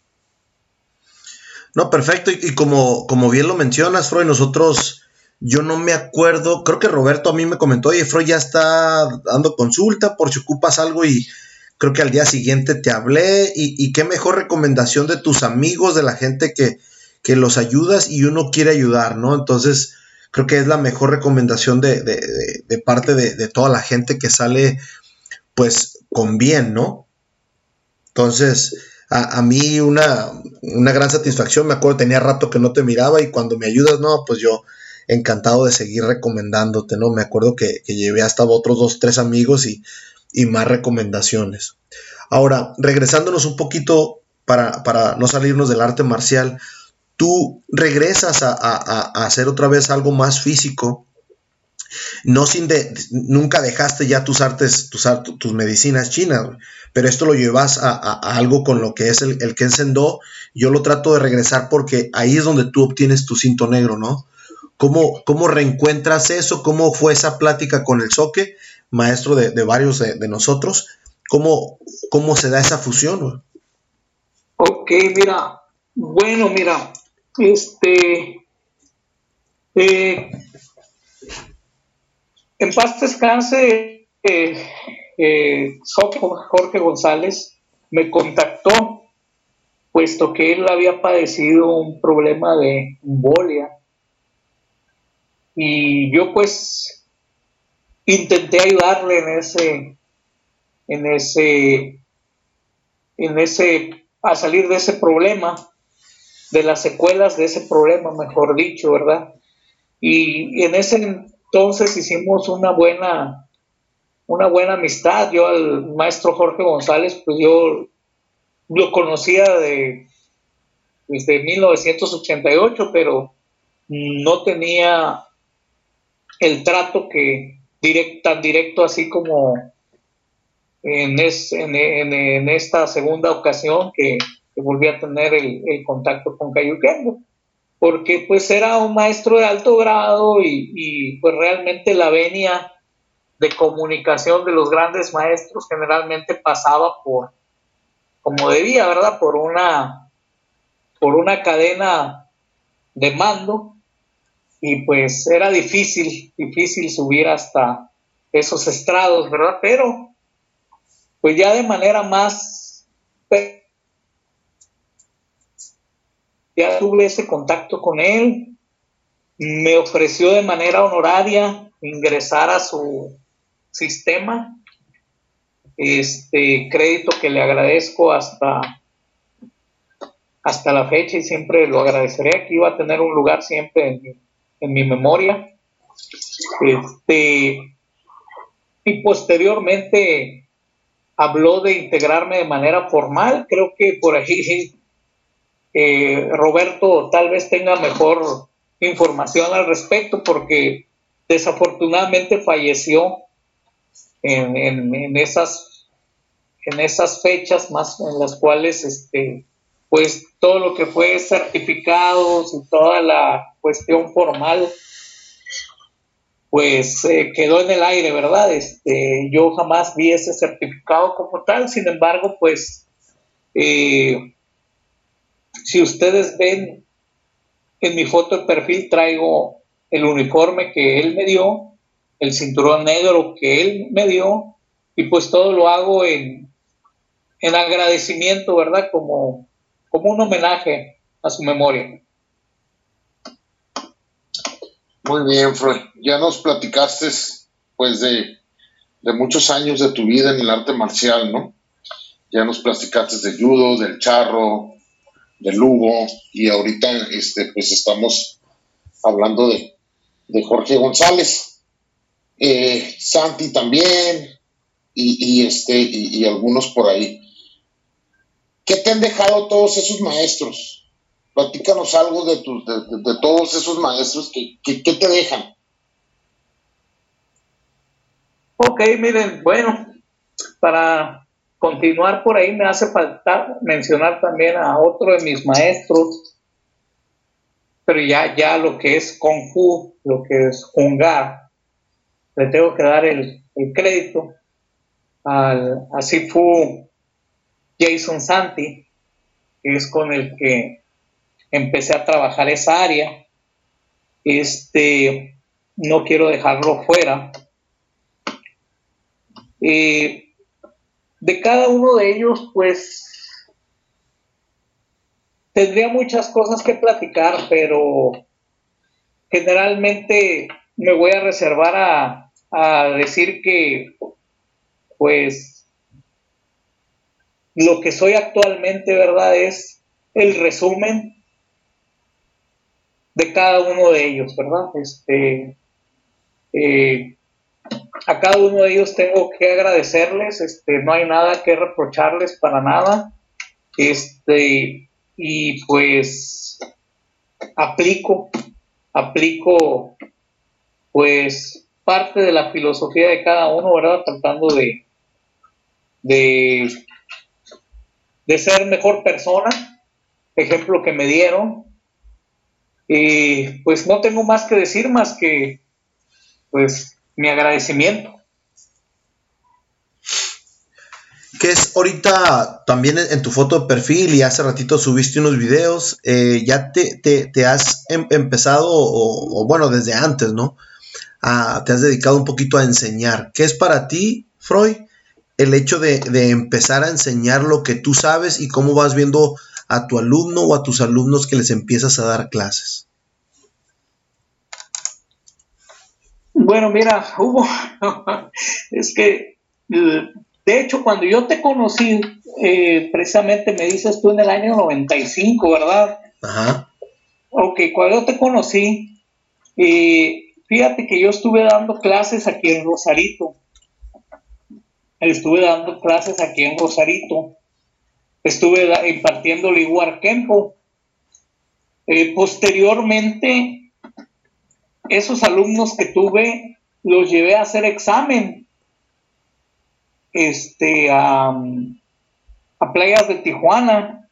No, perfecto. Y, y como, como bien lo mencionas, Freud, nosotros, yo no me acuerdo, creo que Roberto a mí me comentó, oye, Freud ya está dando consulta por si ocupas algo y creo que al día siguiente te hablé y, y qué mejor recomendación de tus amigos, de la gente que, que los ayudas y uno quiere ayudar, ¿no? Entonces, creo que es la mejor recomendación de, de, de, de parte de, de toda la gente que sale, pues, con bien, ¿no? Entonces, a, a mí una, una gran satisfacción, me acuerdo, tenía rato que no te miraba y cuando me ayudas, no, pues yo encantado de seguir recomendándote, ¿no? Me acuerdo que, que llevé hasta otros dos, tres amigos y, y más recomendaciones. Ahora, regresándonos un poquito para, para no salirnos del arte marcial, tú regresas a, a, a hacer otra vez algo más físico, no sin de, nunca dejaste ya tus artes, tus, tus medicinas chinas, pero esto lo llevas a, a, a algo con lo que es el, el Kensendo. Yo lo trato de regresar porque ahí es donde tú obtienes tu cinto negro, ¿no? ¿Cómo, cómo reencuentras eso? ¿Cómo fue esa plática con el Soque, maestro de, de varios de, de nosotros? ¿Cómo, ¿Cómo se da esa fusión? Ok, mira, bueno, mira, este, eh, en paz descanse, eh, eh, Jorge González me contactó, puesto que él había padecido un problema de embolia. Y yo pues intenté ayudarle en ese, en ese, en ese, a salir de ese problema, de las secuelas de ese problema, mejor dicho, ¿verdad? Y, y en ese entonces hicimos una buena, una buena amistad. Yo al maestro Jorge González, pues yo lo conocía de, desde mil novecientos ochenta y ocho, pero no tenía el trato que direct, tan directo así como en, es, en, en, en esta segunda ocasión que, que volví a tener el, el contacto con Cayuquengo, porque pues era un maestro de alto grado y, y pues realmente la venia de comunicación de los grandes maestros generalmente pasaba por, como debía, ¿verdad? Por una, por una cadena de mando. Y pues era difícil, difícil subir hasta esos estrados, ¿verdad? Pero pues ya de manera más ya tuve ese contacto con él, me ofreció de manera honoraria ingresar a su sistema, este crédito que le agradezco hasta, hasta la fecha y siempre lo agradeceré, que iba a tener un lugar siempre en mi, en mi memoria. Este, y posteriormente habló de integrarme de manera formal. Creo que por ahí eh, Roberto tal vez tenga mejor información al respecto, porque desafortunadamente falleció en, en, en esas en esas fechas más en las cuales este pues todo lo que fue certificados y toda la cuestión formal pues eh, quedó en el aire, ¿verdad? Este, yo jamás vi ese certificado como tal. Sin embargo, pues eh, si ustedes ven en mi foto de perfil, traigo el uniforme que él me dio, el cinturón negro que él me dio, y pues todo lo hago en, en agradecimiento, ¿verdad? Como, como un homenaje a su memoria. Muy bien, Freud. Ya nos platicaste, pues, de, de muchos años de tu vida en el arte marcial, ¿no? Ya nos platicaste de judo, del charro, del Lugo, y ahorita, este, pues, estamos hablando de, de Jorge González, eh, Santi también, y, y este, y, y algunos por ahí. ¿Qué te han dejado todos esos maestros? Platícanos algo de, tus, de, de, de todos esos maestros que, que, que te dejan. Ok, miren, bueno, para continuar por ahí me hace falta mencionar también a otro de mis maestros, pero ya, ya lo que es Kung Fu, lo que es Kung Gar, le tengo que dar el, el crédito al a Sifu Jason Santi, que es con el que empecé a trabajar esa área. Este, no quiero dejarlo fuera. Eh, de cada uno de ellos, pues, tendría muchas cosas que platicar, pero generalmente me voy a reservar a, a decir que, pues, lo que soy actualmente, ¿verdad?, es el resumen de cada uno de ellos, ¿verdad? Este, eh, a cada uno de ellos tengo que agradecerles, este, no hay nada que reprocharles para nada, este, y pues aplico, aplico, pues, parte de la filosofía de cada uno, ¿verdad? Tratando de, de, de ser mejor persona, ejemplo que me dieron. Y pues no tengo más que decir más que pues mi agradecimiento. Que es ahorita también en tu foto de perfil y hace ratito subiste unos videos, eh, ya te, te, te has em, empezado o, o bueno desde antes, ¿no? A, te has dedicado un poquito a enseñar. ¿Qué es para ti, Freud, el hecho de, de empezar a enseñar lo que tú sabes y cómo vas viendo a tu alumno o a tus alumnos que les empiezas a dar clases? Bueno, mira, Hugo, es que, de hecho, cuando yo te conocí, eh, precisamente me dices tú en el año noventa y cinco, ¿verdad? Ajá. Ok, cuando yo te conocí, eh, fíjate que yo estuve dando clases aquí en Rosarito. Estuve dando clases aquí en Rosarito. Estuve da- impartiendo Liguar Kempo. Eh, posteriormente, esos alumnos que tuve, los llevé a hacer examen este, a, a playas de Tijuana.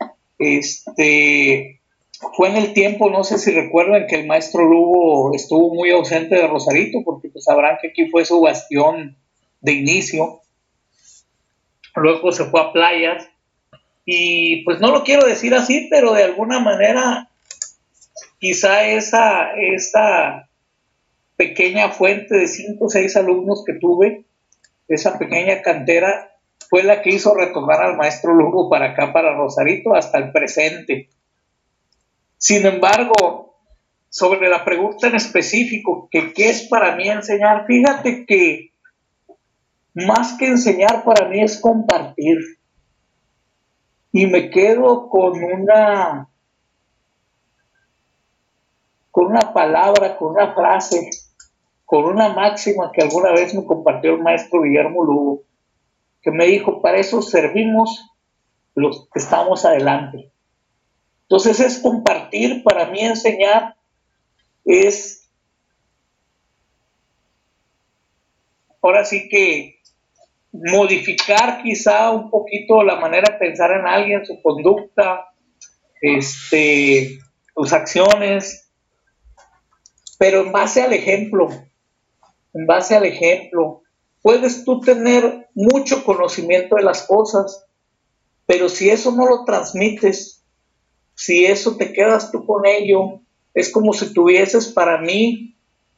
Este, fue en el tiempo, no sé si recuerdan, que el maestro Lugo estuvo muy ausente de Rosarito, porque pues sabrán que aquí fue su bastión de inicio. Luego se fue a playas. Y pues no lo quiero decir así, pero de alguna manera quizá esa, esa pequeña fuente de cinco o seis alumnos que tuve, esa pequeña cantera, fue la que hizo retornar al maestro Lugo para acá, para Rosarito, hasta el presente. Sin embargo, sobre la pregunta en específico, que qué es para mí enseñar, fíjate que más que enseñar para mí es compartir. Y me quedo con una, con una palabra, con una frase, con una máxima que alguna vez me compartió el maestro Guillermo Lugo, que me dijo, para eso servimos los que estamos adelante. Entonces es compartir, para mí enseñar es, ahora sí que modificar quizá un poquito la manera de pensar en alguien, su conducta, este, sus acciones, pero en base al ejemplo, en base al ejemplo. Puedes tú tener mucho conocimiento de las cosas, pero si eso no lo transmites, si eso te quedas tú con ello, es como si tuvieses para mí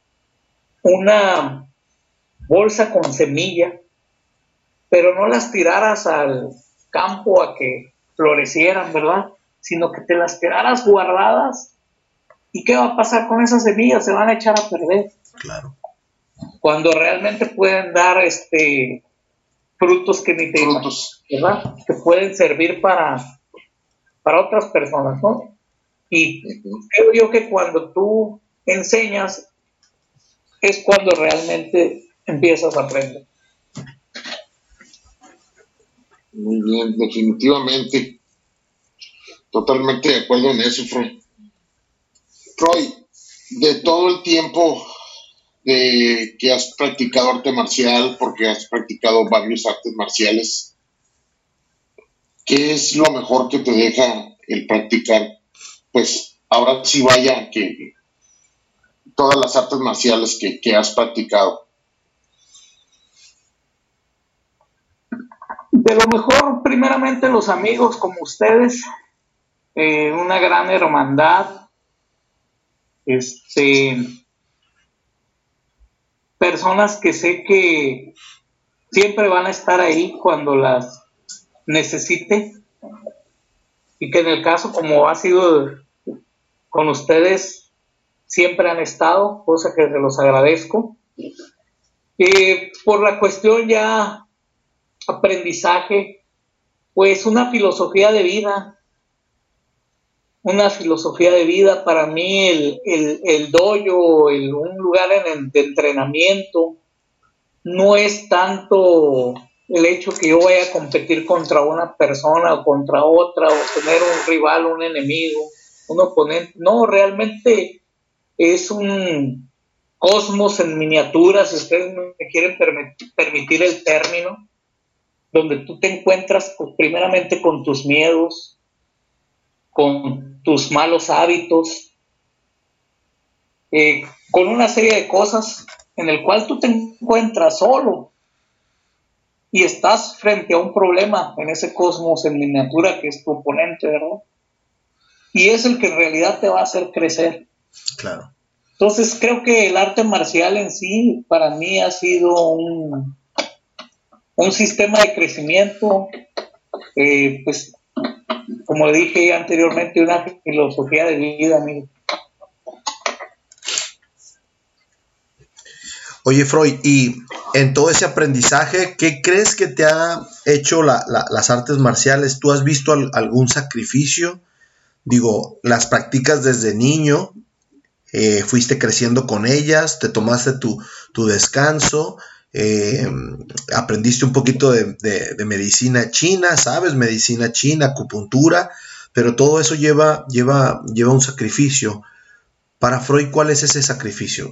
una bolsa con semilla, pero no las tiraras al campo a que florecieran, ¿verdad? Sino que te las quedaras guardadas. ¿Y qué va a pasar con esas semillas? Se van a echar a perder. Claro. Cuando realmente pueden dar este frutos que ni te Frutos. imaginas, ¿verdad? Que pueden servir para, para otras personas, ¿no? Y creo yo que cuando tú enseñas es cuando realmente empiezas a aprender. Muy bien, definitivamente. Totalmente de acuerdo en eso, Freud. Freud, de todo el tiempo de que has practicado arte marcial, porque has practicado varios artes marciales, ¿qué es lo mejor que te deja el practicar? Pues ahora sí vaya que todas las artes marciales que, que has practicado. De lo mejor, primeramente los amigos como ustedes, eh, una gran hermandad, este, personas que sé que siempre van a estar ahí cuando las necesite, y que en el caso como ha sido con ustedes, siempre han estado, cosa que se los agradezco. Eh, por la cuestión ya aprendizaje, pues una filosofía de vida, una filosofía de vida para mí, el, el, el dojo, el, un lugar en el, de entrenamiento, no es tanto el hecho que yo vaya a competir contra una persona o contra otra, o tener un rival, un enemigo, un oponente, no, realmente es un cosmos en miniatura, si ustedes me quieren permitir, permitir el término, donde tú te encuentras con, primeramente con tus miedos, con tus malos hábitos, eh, con una serie de cosas en el cual tú te encuentras solo y estás frente a un problema en ese cosmos en miniatura que es tu oponente, ¿verdad? Y es el que en realidad te va a hacer crecer. Claro. Entonces creo que el arte marcial en sí para mí ha sido un, un sistema de crecimiento, eh, pues como dije anteriormente, una filosofía de vida, amigo. Oye, Freud, y en todo ese aprendizaje, ¿qué crees que te ha hecho la, la, las artes marciales? ¿Tú has visto al, algún sacrificio? Digo, las practicas desde niño, eh, fuiste creciendo con ellas, te tomaste tu, tu descanso, eh, aprendiste un poquito de, de, de medicina china, ¿sabes? Medicina china, acupuntura, pero todo eso lleva, lleva, lleva un sacrificio. Para Freud, ¿cuál es ese sacrificio?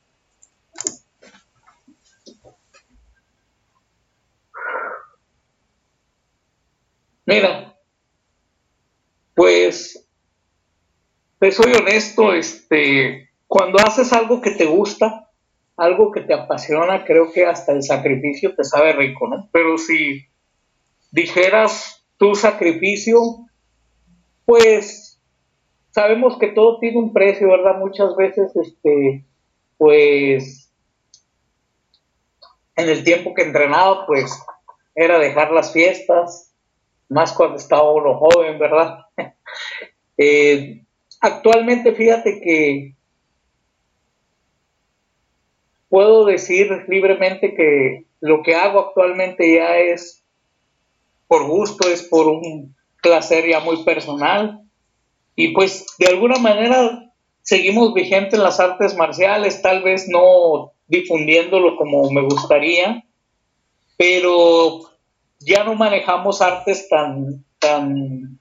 Mira, pues te soy honesto, este, cuando haces algo que te gusta, algo que te apasiona, creo que hasta el sacrificio te sabe rico, ¿no? Pero si dijeras tu sacrificio, pues sabemos que todo tiene un precio, ¿verdad? Muchas veces, este, pues en el tiempo que entrenaba, pues era dejar las fiestas, más cuando estaba uno joven, ¿verdad? eh, actualmente fíjate que puedo decir libremente que lo que hago actualmente ya es por gusto, es por un placer ya muy personal, y pues de alguna manera seguimos vigentes en las artes marciales, tal vez no difundiéndolo como me gustaría, pero ya no manejamos artes tan tan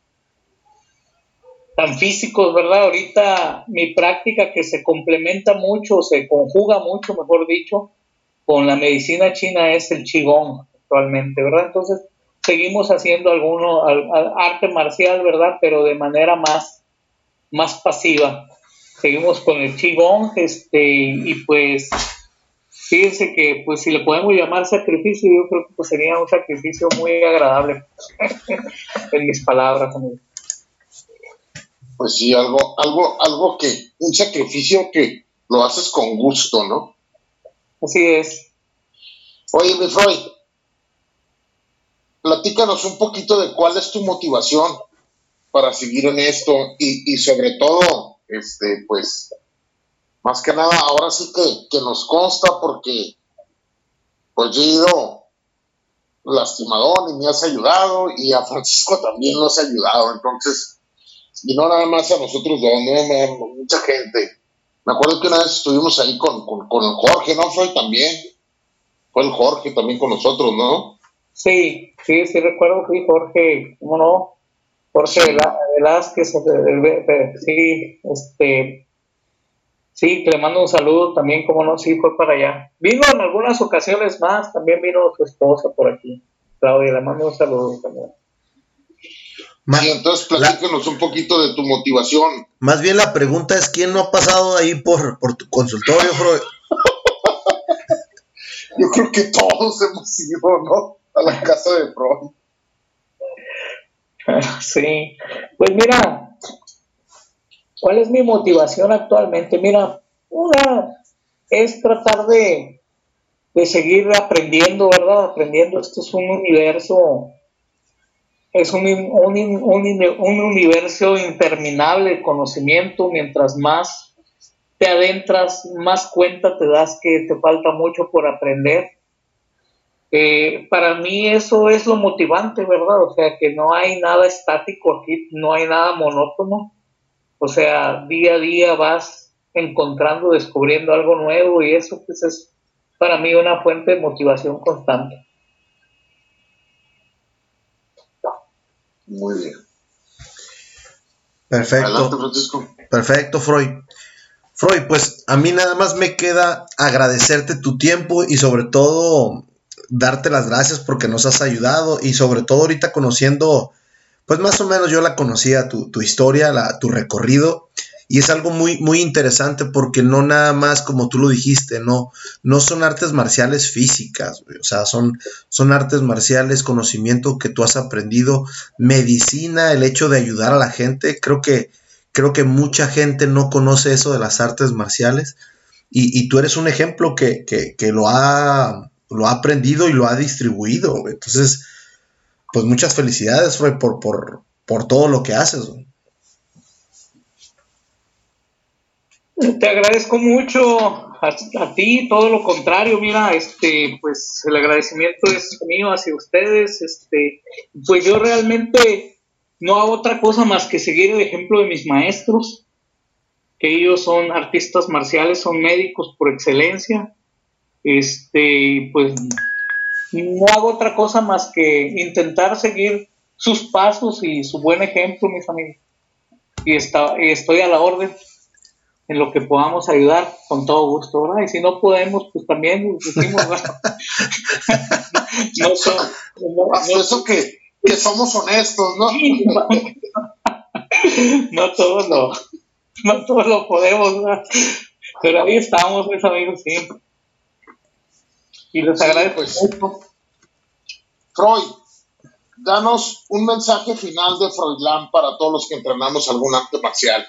tan físicos, ¿verdad? Ahorita mi práctica, que se complementa mucho, se conjuga mucho, mejor dicho, con la medicina china, es el Qigong actualmente, ¿verdad? Entonces seguimos haciendo alguno al, al arte marcial, ¿verdad? Pero de manera más, más pasiva. Seguimos con el Qigong, este, y pues fíjense que pues si le podemos llamar sacrificio, yo creo que pues, sería un sacrificio muy agradable en mis palabras, amigo. Pues sí, algo, algo, algo que, un sacrificio que lo haces con gusto, ¿no? Así es. Oye, mi Freud, platícanos un poquito de cuál es tu motivación para seguir en esto y, y sobre todo, este, pues, más que nada, ahora sí que, que nos consta porque, pues, yo he ido lastimadón y me has ayudado y a Francisco también nos ha ayudado, entonces, y no nada más a nosotros dos, no, no, mucha gente. Me acuerdo que una vez estuvimos ahí con, con, con el Jorge, ¿no? Fue también, fue el Jorge también con nosotros, ¿no? Sí, sí, sí recuerdo, sí, Jorge, ¿cómo no? Jorge sí. Velázquez, sí, este, sí, que le mando un saludo también, cómo no, sí, fue para allá. Vino en algunas ocasiones más, también vino su esposa por aquí, Claudia, le mando un saludo también. Sí, entonces platícanos la, un poquito de tu motivación. Más bien la pregunta es, ¿quién no ha pasado ahí por, por tu consultorio, Freud? Yo creo que todos hemos ido, ¿no? A la casa de Freud. Sí, pues mira, ¿cuál es mi motivación actualmente? Mira, una es tratar de, de seguir aprendiendo, ¿verdad? Aprendiendo, esto es un universo, es un, un, un, un universo interminable de conocimiento. Mientras más te adentras, más cuenta te das que te falta mucho por aprender. Eh, para mí eso es lo motivante, ¿verdad? O sea, que no hay nada estático aquí, no hay nada monótono. O sea, día a día vas encontrando, descubriendo algo nuevo, y eso pues es para mí una fuente de motivación constante. Muy bien. Perfecto. Adelante, Francisco. Perfecto, Freud. Freud, pues a mí nada más me queda agradecerte tu tiempo y sobre todo darte las gracias porque nos has ayudado, y sobre todo ahorita conociendo, pues más o menos yo la conocía, tu, tu historia, la, tu recorrido, y es algo muy, muy interesante porque no nada más como tú lo dijiste, no, no son artes marciales físicas, o sea, son, son artes marciales, conocimiento que tú has aprendido, medicina, el hecho de ayudar a la gente. Creo que, creo que mucha gente no conoce eso de las artes marciales, y, y tú eres un ejemplo que, que, que lo ha... lo ha aprendido y lo ha distribuido. Entonces, pues muchas felicidades, Freud, por, por, por todo lo que haces. Te agradezco mucho a, a ti, todo lo contrario. Mira, este, pues el agradecimiento es mío hacia ustedes. Este, pues yo realmente no hago otra cosa más que seguir el ejemplo de mis maestros, que ellos son artistas marciales, son médicos por excelencia. Este, pues no hago otra cosa más que intentar seguir sus pasos y su buen ejemplo, mis amigos. Y, está, y estoy a la orden en lo que podamos ayudar, con todo gusto, ¿verdad? Y si no podemos, pues también decimos, bueno, no, son, no, Hasta no, eso que, que somos honestos, ¿no? No, no todos lo, no todos lo podemos, ¿verdad? Pero ahí estamos, mis amigos, sí. Y les agradezco pues, mucho. Freud, danos un mensaje final de Freudland para todos los que entrenamos algún arte marcial.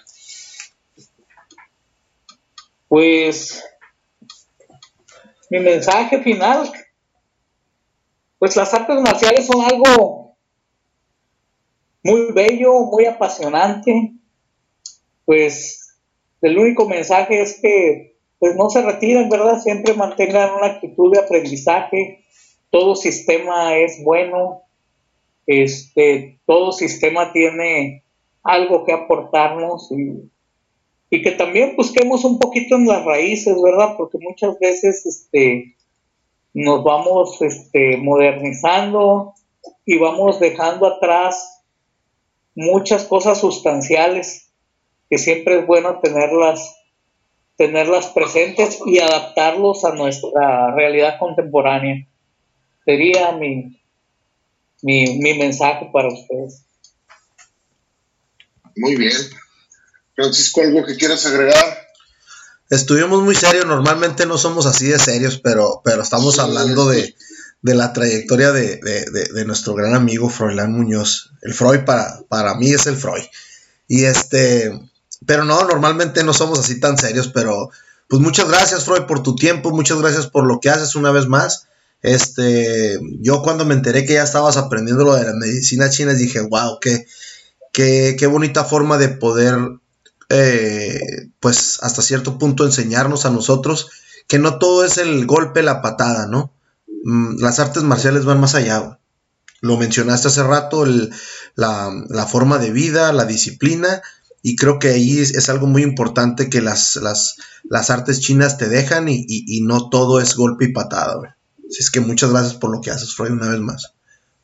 Pues, mi mensaje final, pues las artes marciales son algo muy bello, muy apasionante, pues el único mensaje es que pues no se retiren, ¿verdad? Siempre mantengan una actitud de aprendizaje. Todo sistema es bueno, este, todo sistema tiene algo que aportarnos y, y que también busquemos un poquito en las raíces, ¿verdad? Porque muchas veces este, nos vamos este, modernizando y vamos dejando atrás muchas cosas sustanciales que siempre es bueno tenerlas, tenerlas presentes y adaptarlos a nuestra realidad contemporánea. Sería mi, mi, mi mensaje para ustedes. Muy bien. Francisco, ¿algo que quieras agregar? Estuvimos muy serios, normalmente no somos así de serios, pero, pero estamos sí, hablando de, de la trayectoria de, de, de, de nuestro gran amigo Froilán Muñoz. El Freud para, para mí es el Freud. Y este, pero no, normalmente no somos así tan serios, pero pues muchas gracias, Freud, por tu tiempo, muchas gracias por lo que haces una vez más. Este, yo cuando me enteré que ya estabas aprendiendo lo de la medicina china, dije, wow, qué, qué, qué bonita forma de poder, eh, pues hasta cierto punto enseñarnos a nosotros que no todo es el golpe, la patada, ¿no? Mm, las artes marciales van más allá. Lo mencionaste hace rato, el, la, la forma de vida, la disciplina, y creo que ahí es, es algo muy importante que las, las, las artes chinas te dejan y, y, y no todo es golpe y patada, güey. Así es que muchas gracias por lo que haces, Freud, una vez más.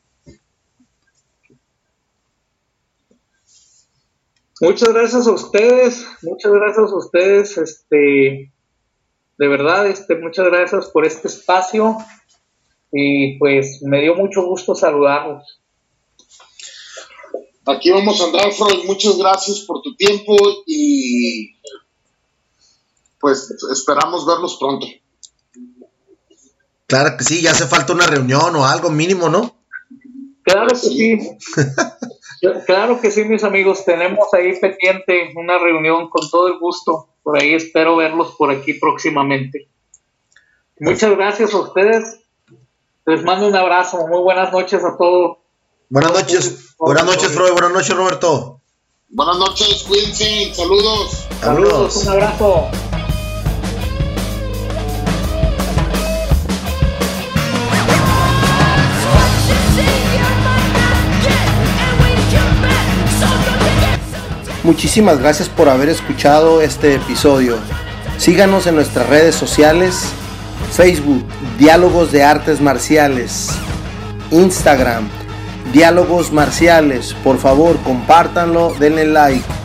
Muchas gracias a ustedes, muchas gracias a ustedes, este, de verdad, este, muchas gracias por este espacio y pues me dio mucho gusto saludarlos. Aquí vamos a andar, Freud, muchas gracias por tu tiempo y pues esperamos verlos pronto. Claro que sí, ya hace falta una reunión o algo mínimo, ¿no? Claro que sí. Claro que sí, mis amigos. Tenemos ahí pendiente una reunión con todo el gusto. Por ahí espero verlos por aquí próximamente. Muchas gracias a ustedes. Les mando un abrazo. Muy buenas noches a todos. Buenas noches. Buenas noches, Freud. Buenas noches, Roberto. Buenas noches, cuídense. Saludos. Saludos. Un abrazo. Muchísimas gracias por haber escuchado este episodio. Síganos en nuestras redes sociales: Facebook, Diálogos de Artes Marciales; Instagram, Diálogos Marciales. Por favor, compártanlo, denle like.